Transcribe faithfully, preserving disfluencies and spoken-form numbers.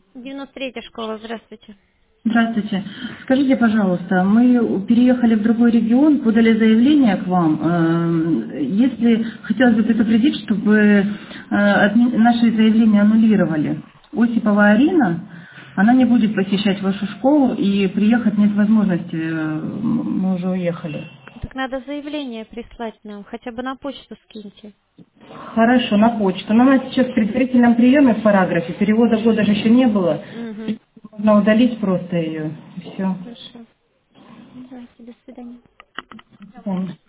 девяносто третья школа, здравствуйте. Здравствуйте. Скажите, пожалуйста, мы переехали в другой регион, подали заявление к вам. Э, Если хотелось бы предупредить, чтобы э, отме- наши заявления аннулировали. Осипова Арина, она не будет посещать вашу школу и приехать нет возможности. э, Мы уже уехали. Так надо заявление прислать нам, хотя бы на почту скиньте. Хорошо, на почту. Но она сейчас в предварительном приеме в параграфе. Перевода года же еще не было. Угу. Можно удалить просто ее. И все. Хорошо. Давайте, до свидания.